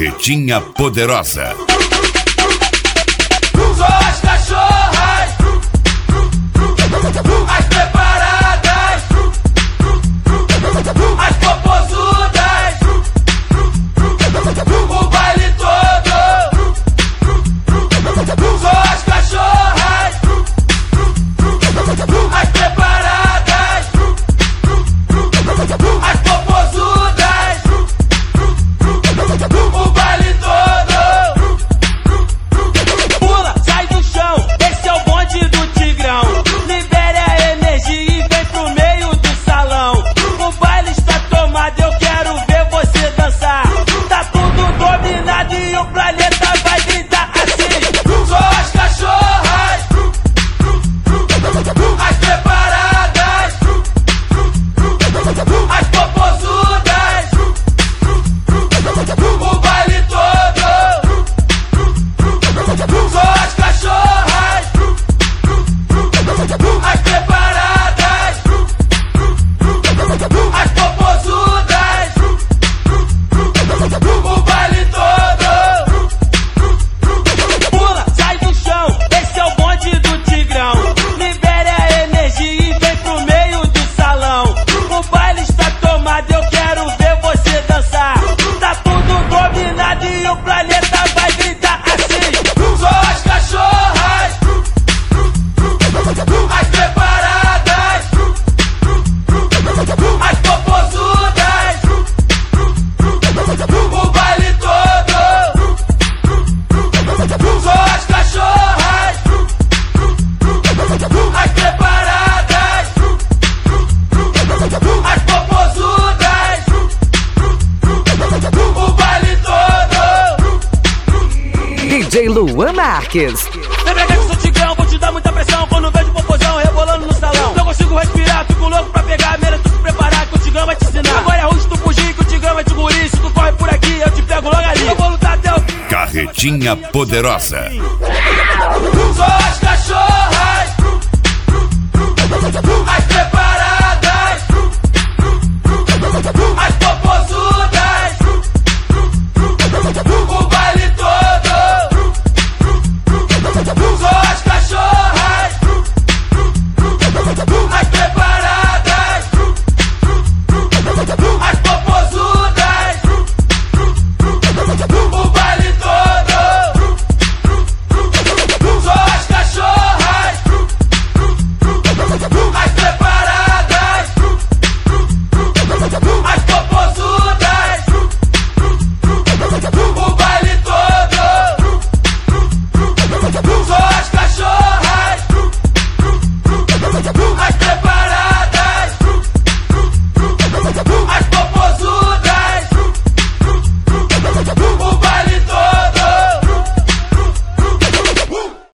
Carretinha Poderosa. Só as cachorras, as preparadas, as popozudas, o baile todo. Só as cachorras, as preparadas, as popozudas, o baile todo. Pula, sai do chão, esse é o bonde do Tigrão. Libere a energia e vem pro meio do salão. O baile está tomado, eu quero ver você dançar. Tá tudo dominado e o planeta vai gritar assim. Só as cachorras, as preparadas, as popozudas, o baile todo. Só as cachorras, as preparadas, as popozudas, o baile todo. Pula, sai do chão, esse é o bonde do Tigrão. Libere a energia e vem pro meio do salão. O baile está tomado, eu quero ver você dançar. Tá tudo dominado e o planeta vai gritar assim. Só as cachorras, as preparadas, as popozudas, o baile todo. Só as cachorras, as preparadas, as popozudas, o baile todo. DJ Luan Marques. Lembra que eu sou Tigrão, vou te dar muita pressão. Quando vejo popozão rebolando no salão, não consigo respirar, fico louco pra pegar. Melhor tu se preparar que o Tigrão vai te ensinar. Agora é ruim tu fugir que o Tigrão vai te engolir. Se tu corre por aqui, eu te pego logo ali. Eu vou lutar até o fim. Carretinha Poderosa. Só as cachorras, as